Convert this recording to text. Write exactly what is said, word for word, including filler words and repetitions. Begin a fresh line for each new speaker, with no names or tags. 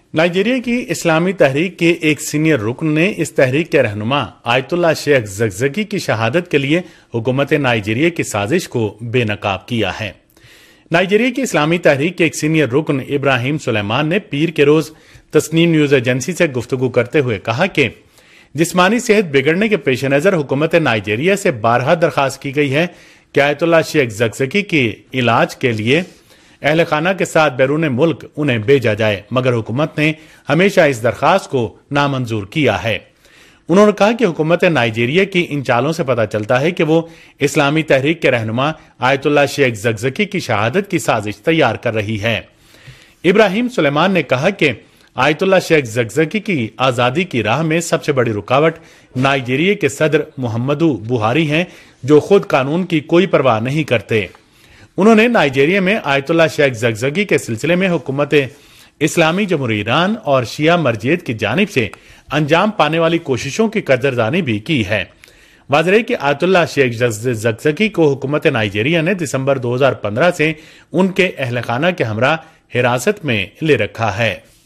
Nigeria کی اسلامی تحریک کے ایک سینئر رکن نے اس تحریک کے رہنما آیت اللہ شیخ زکزکی کی شہادت کے لیے حکومت نائجیریا کی سازش کو بے نقاب کیا ہے۔ نائجیریا کی اسلامی تحریک کے ایک سینئر رکن ابراہیم سلیمان نے پیر کے روز تسنیم نیوز ایجنسی سے گفتگو کرتے ہوئے کہا کہ جسمانی صحت بگڑنے کے پیش نظر حکومت نائجیریا سے بارہا درخواست کی گئی ہے کہ آیت اللہ شیخ زکزکی کے علاج کے لیے اہل خانہ کے ساتھ بیرون ملک انہیں بھیجا جائے، مگر حکومت نے ہمیشہ اس درخواست کو نامنظور کیا ہے۔ انہوں نے کہا کہ حکومت نائجیریا کی ان چالوں سے پتہ چلتا ہے کہ وہ اسلامی تحریک کے رہنما آیت اللہ شیخ زکزکی کی شہادت کی سازش تیار کر رہی ہے۔ ابراہیم سلیمان نے کہا کہ آیت اللہ شیخ زکزکی کی آزادی کی راہ میں سب سے بڑی رکاوٹ نائجیریا کے صدر محمدو بہاری ہیں، جو خود قانون کی کوئی پرواہ نہیں کرتے۔ انہوں نے نائجیریا میں آیت اللہ شیخ زکزکی کے سلسلے میں حکومت اسلامی جمہوریہ ایران اور شیعہ مرجعیت کی جانب سے انجام پانے والی کوششوں کی قدردانی بھی کی ہے۔ واضح ہے کہ آیت اللہ شیخ زکزکی کو حکومت نائجیریا نے دسمبر دو ہزار پندرہ سے ان کے اہل خانہ کے ہمراہ حراست میں لے رکھا ہے۔